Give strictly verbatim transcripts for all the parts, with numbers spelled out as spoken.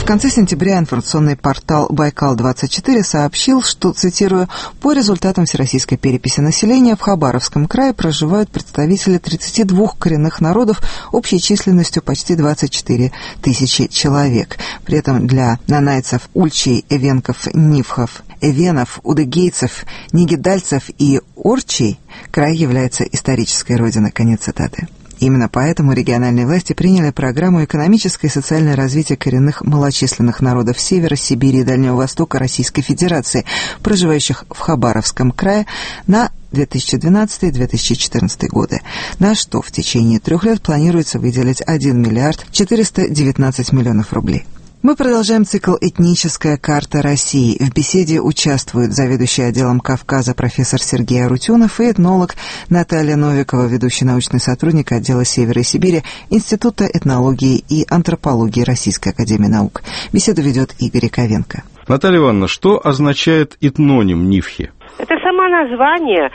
В конце сентября информационный портал Байкал двадцать четыре сообщил, что, цитирую, «по результатам всероссийской переписи населения в Хабаровском крае проживают представители тридцати двух коренных народов общей численностью почти двадцать четыре тысячи человек». При этом для нанайцев, ульчей, эвенков, нивхов, эвенов, удыгейцев, нигидальцев и орчей край является исторической родиной. Конец цитаты. Именно поэтому региональные власти приняли программу экономическое и социальное развитие коренных малочисленных народов Севера, Сибири и Дальнего Востока Российской Федерации, проживающих в Хабаровском крае, на две тысячи двенадцатый — две тысячи четырнадцатый годы, на что в течение трех лет планируется выделить один миллиард четыреста девятнадцать миллионов рублей. Мы продолжаем цикл «Этническая карта России». В беседе участвуют заведующий отделом Кавказа профессор Сергей Арутюнов и этнолог Наталья Новикова, ведущий научный сотрудник отдела Севера и Сибири Института этнологии и антропологии Российской академии наук. Беседу ведет Игорь Яковенко. Наталья Ивановна, что означает этноним Нивхи? Это само название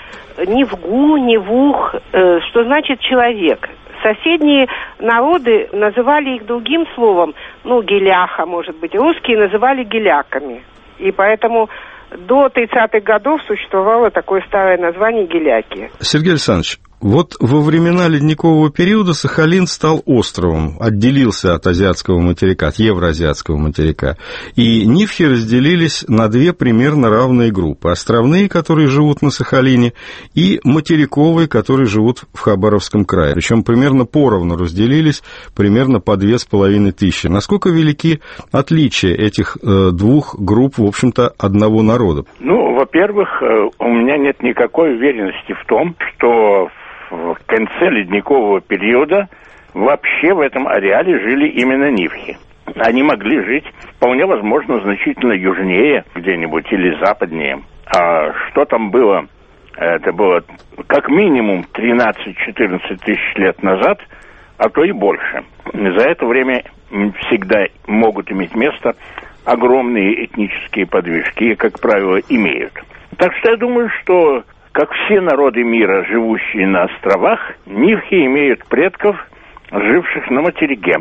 Нивгу, Нивух, э, что значит «человек». Соседние народы называли их другим словом, ну, геляха, может быть. Русские называли геляками. И поэтому до тридцатых годов существовало такое старое название геляки. Сергей Александрович, вот во времена ледникового периода Сахалин стал островом, отделился от азиатского материка, от евроазиатского материка. И нивхи разделились на две примерно равные группы. Островные, которые живут на Сахалине, и материковые, которые живут в Хабаровском крае. Причем примерно поровну разделились, примерно по две с половиной тысячи. Насколько велики отличия этих э, двух групп, в общем-то, одного народа? Ну, во-первых, у меня нет никакой уверенности в том, что в конце ледникового периода вообще в этом ареале жили именно нивхи. Они могли жить, вполне возможно, значительно южнее где-нибудь или западнее. А что там было? Это было как минимум тринадцать-четырнадцать тысяч лет назад, а то и больше. За это время всегда могут иметь место огромные этнические подвижки, и, как правило, имеют. Так что я думаю, что как все народы мира, живущие на островах, нивхи имеют предков, живших на материке.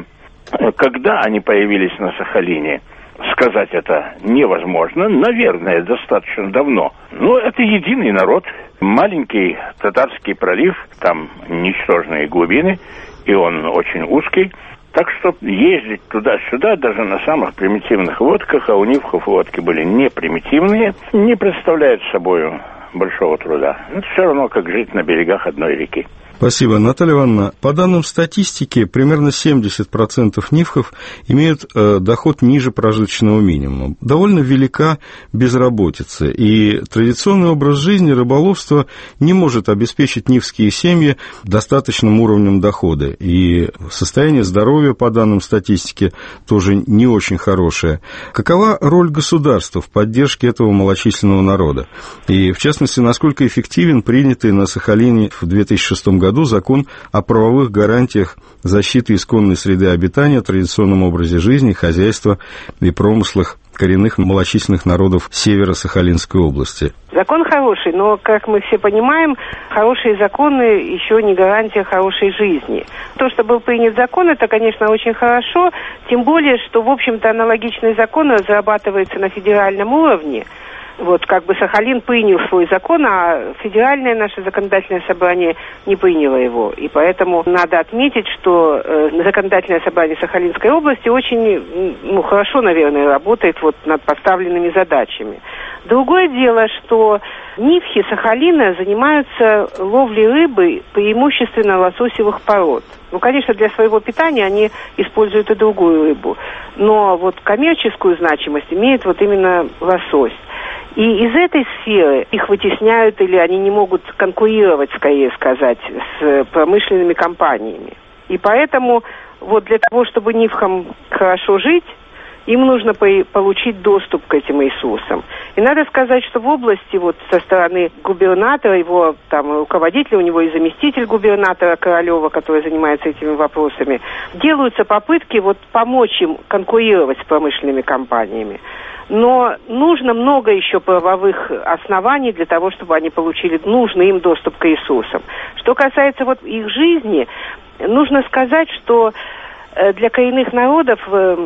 Когда они появились на Сахалине, сказать это невозможно. Наверное, достаточно давно. Но это единый народ. Маленький Татарский пролив, там ничтожные глубины, и он очень узкий. Так что ездить туда-сюда, даже на самых примитивных лодках, а у нивхов лодки были не примитивные, не представляет собой большого труда. Это все равно, как жить на берегах одной реки. Спасибо. Наталья Ивановна, по данным статистики, примерно семьдесят процентов нивхов имеют э, доход ниже прожиточного минимума. Довольно велика безработица, и традиционный образ жизни, рыболовства не может обеспечить нивские семьи достаточным уровнем дохода. И состояние здоровья, по данным статистики, тоже не очень хорошее. Какова роль государства в поддержке этого малочисленного народа? И, в частности, насколько эффективен принятый на Сахалине в две тысячи шестом году закон о правовых гарантиях защиты исконной среды обитания, традиционном образе жизни, хозяйства и промыслах коренных малочисленных народов Северо-Сахалинской области? Закон хороший, но, как мы все понимаем, хорошие законы еще не гарантия хорошей жизни. То, что был принят закон, это, конечно, очень хорошо, тем более, что, в общем-то, аналогичный закон разрабатывается на федеральном уровне. Вот, как бы Сахалин принял свой закон, а федеральное наше законодательное собрание не приняло его. И поэтому надо отметить, что э, законодательное собрание Сахалинской области очень, ну, хорошо, наверное, работает вот над поставленными задачами. Другое дело, что нивхи Сахалина занимаются ловлей рыбы преимущественно лососевых пород. Ну, конечно, для своего питания они используют и другую рыбу. Но вот коммерческую значимость имеет вот именно лосось. И из этой сферы их вытесняют, или они не могут конкурировать, скорее сказать, с промышленными компаниями. И поэтому вот для того, чтобы нивхам хорошо жить, им нужно получить доступ к этим ресурсам. И надо сказать, что в области вот со стороны губернатора, его там руководителя, у него и заместитель губернатора Королева, который занимается этими вопросами, делаются попытки вот помочь им конкурировать с промышленными компаниями. Но нужно много еще правовых оснований для того, чтобы они получили нужный им доступ к ресурсам. Что касается вот их жизни, нужно сказать, что для коренных народов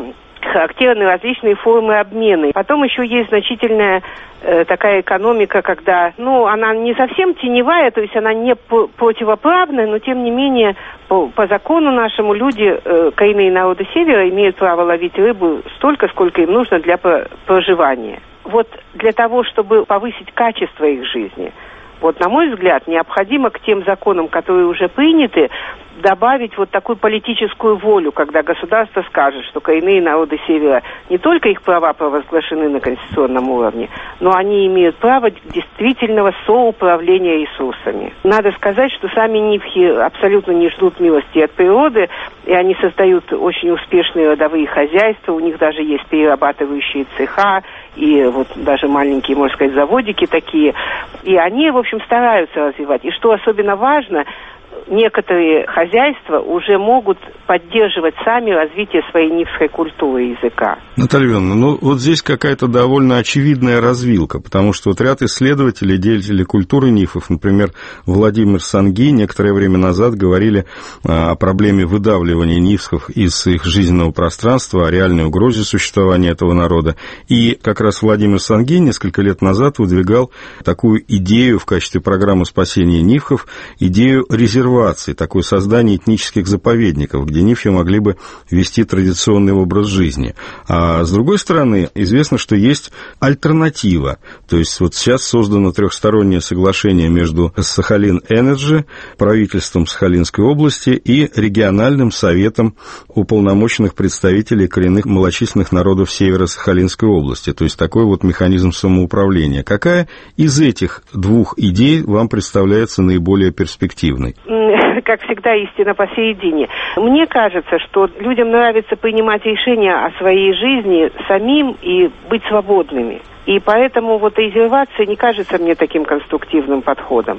характерны различные формы обмена. Потом еще есть значительная э, такая экономика, когда, ну, она не совсем теневая, то есть она не противоправная, но тем не менее по, по закону нашему люди, э, коренные народы Севера, имеют право ловить рыбу столько, сколько им нужно для проживания. Вот для того, чтобы повысить качество их жизни, вот, на мой взгляд, необходимо к тем законам, которые уже приняты, добавить вот такую политическую волю, когда государство скажет, что коренные народы Севера, не только их права провозглашены на конституционном уровне, но они имеют право действительного соуправления ресурсами. Надо сказать, что сами нивхи абсолютно не ждут милости от природы, и они создают очень успешные родовые хозяйства, у них даже есть перерабатывающие цеха, и вот даже маленькие, можно сказать, заводики такие. И они, в общем, стараются развивать. И что особенно важно, некоторые хозяйства уже могут поддерживать сами развитие своей нивской культуры и языка. Наталья Ивановна, ну вот здесь какая-то довольно очевидная развилка, потому что вот ряд исследователей, деятелей культуры нифов, например, Владимир Санги, некоторое время назад говорили о проблеме выдавливания нифов из их жизненного пространства, о реальной угрозе существования этого народа. И как раз Владимир Санги несколько лет назад выдвигал такую идею в качестве программы спасения нифов, идею резервации, такое создание этнических заповедников, где нифи могли бы вести традиционный образ жизни. А с другой стороны, известно, что есть альтернатива. То есть вот сейчас создано трехстороннее соглашение между Сахалин Энерджи, правительством Сахалинской области и региональным советом уполномоченных представителей коренных малочисленных народов Северо-Сахалинской области. То есть такой вот механизм самоуправления. Какая из этих двух идей вам представляется наиболее перспективной? Как всегда, истина посередине. Мне кажется, что людям нравится принимать решения о своей жизни самим и быть свободными. И поэтому вот резервация не кажется мне таким конструктивным подходом.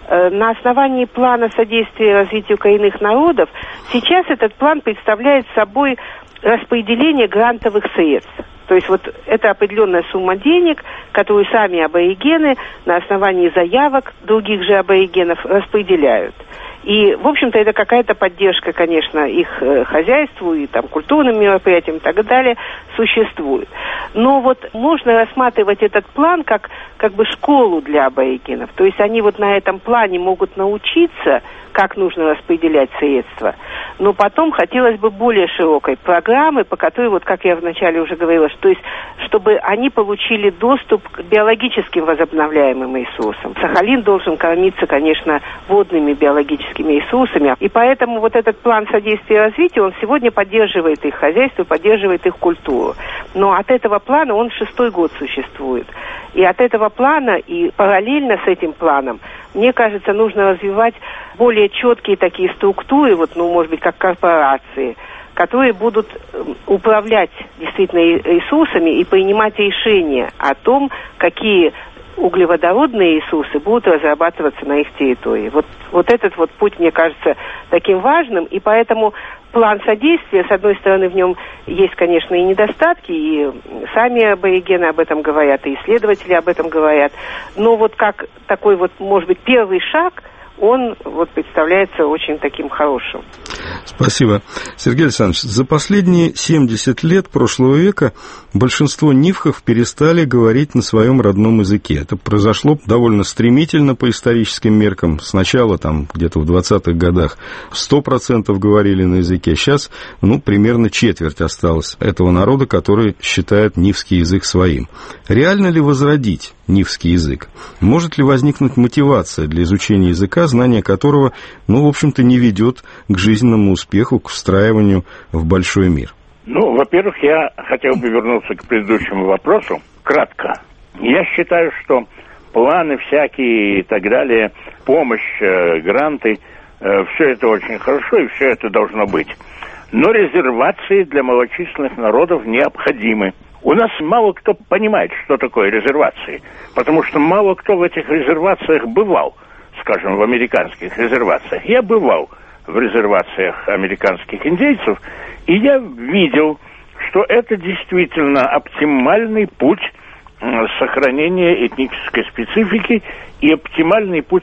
На основании плана содействия развитию коренных народов сейчас этот план представляет собой распределение грантовых средств. То есть вот это определенная сумма денег, которую сами аборигены на основании заявок других же аборигенов распределяют. И, в общем-то, это какая-то поддержка, конечно, их э, хозяйству и там культурным мероприятиям и так далее существует. Но вот можно рассматривать этот план как, как бы школу для аборигенов. То есть они вот на этом плане могут научиться, как нужно распределять средства. Но потом хотелось бы более широкой программы, по которой, вот как я вначале уже говорила, что, то есть, чтобы они получили доступ к биологическим возобновляемым ресурсам. Сахалин должен кормиться, конечно, водными биологическими ресурсами. И поэтому вот этот план содействия и развития, он сегодня поддерживает их хозяйство, поддерживает их культуру. Но от этого плана он шестой год существует. И от этого плана и параллельно с этим планом, мне кажется, нужно развивать более четкие такие структуры, вот, ну, может быть, как корпорации, которые будут управлять действительно ресурсами и принимать решения о том, какие углеводородные ресурсы будут разрабатываться на их территории. Вот, вот этот вот путь, мне кажется, таким важным, и поэтому план содействия, с одной стороны, в нем есть, конечно, и недостатки, и сами аборигены об этом говорят, и исследователи об этом говорят, но вот как такой вот, может быть, первый шаг, он вот представляется очень таким хорошим. Спасибо. Сергей Александрович, за последние семьдесят лет прошлого века большинство нивхов перестали говорить на своем родном языке. Это произошло довольно стремительно по историческим меркам. Сначала, там, где-то в двадцатых годах сто процентов говорили на языке. Сейчас, ну, примерно четверть осталось этого народа, который считает нивский язык своим. Реально ли возродить нивский язык? Может ли возникнуть мотивация для изучения языка, знание которого, ну, в общем-то, не ведет к жизненному успеху, к встраиванию в большой мир? Ну, во-первых, я хотел бы вернуться к предыдущему вопросу. Кратко. Я считаю, что планы всякие и так далее, помощь, э, гранты, э, все это очень хорошо и все это должно быть. Но резервации для малочисленных народов необходимы. У нас мало кто понимает, что такое резервации, потому что мало кто в этих резервациях бывал, скажем, в американских резервациях. Я бывал в резервациях американских индейцев, и я видел, что это действительно оптимальный путь сохранения этнической специфики и оптимальный путь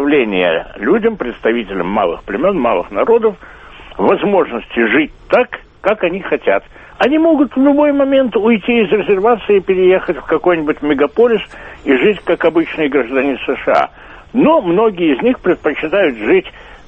предоставления людям, представителям малых племен, малых народов, возможности жить так, как они хотят. Они могут в любой момент уйти из резервации и переехать в какой-нибудь мегаполис и жить как обычный гражданин США. Но многие из них предпочитают жить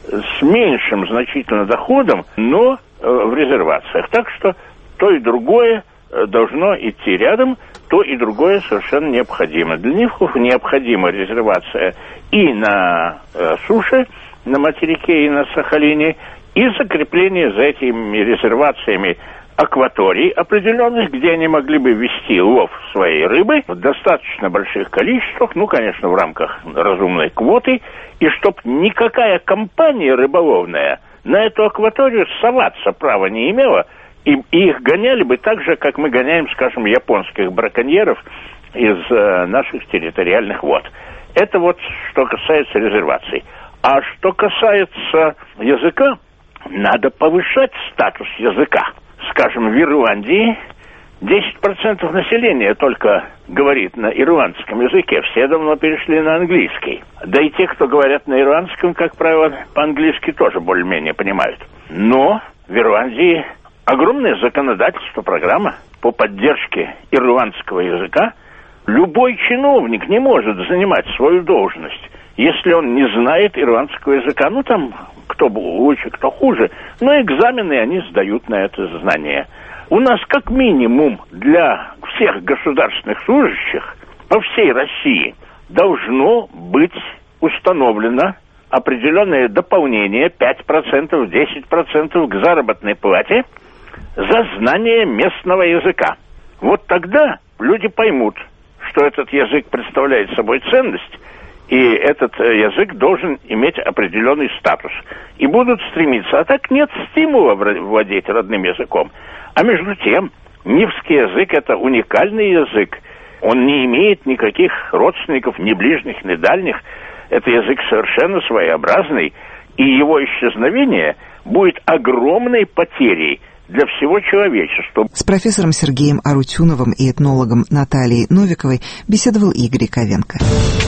с меньшим значительно доходом, но э, в резервациях. Так что то и другое э, должно идти рядом, то и другое совершенно необходимо. Для нивхов необходима резервация и на э, суше, на материке и на Сахалине, и закрепление за этими резервациями акваторий определенных, где они могли бы вести лов своей рыбы в достаточно больших количествах, ну, конечно, в рамках разумной квоты, и чтоб никакая компания рыболовная на эту акваторию соваться права не имела, и, и их гоняли бы так же, как мы гоняем, скажем, японских браконьеров из э, наших территориальных вод. Это вот что касается резерваций. А что касается языка, надо повышать статус языка. Скажем, в Ирландии десять процентов населения только говорит на ирландском языке. Все давно перешли на английский. Да и те, кто говорят на ирландском, как правило, по-английски тоже более-менее понимают. Но в Ирландии огромное законодательство, программа по поддержке ирландского языка. Любой чиновник не может занимать свою должность, если он не знает ирландского языка. Ну, там, кто лучше, кто хуже, но экзамены они сдают на это знание. У нас как минимум для всех государственных служащих по всей России должно быть установлено определенное дополнение пять процентов, десять процентов к заработной плате за знание местного языка. Вот тогда люди поймут, что этот язык представляет собой ценность, и этот язык должен иметь определенный статус. И будут стремиться. А так нет стимула владеть родным языком. А между тем, нивский язык – это уникальный язык. Он не имеет никаких родственников, ни ближних, ни дальних. Это язык совершенно своеобразный. И его исчезновение будет огромной потерей для всего человечества. С профессором Сергеем Арутюновым и этнологом Натальей Новиковой беседовал Игорь Яковенко.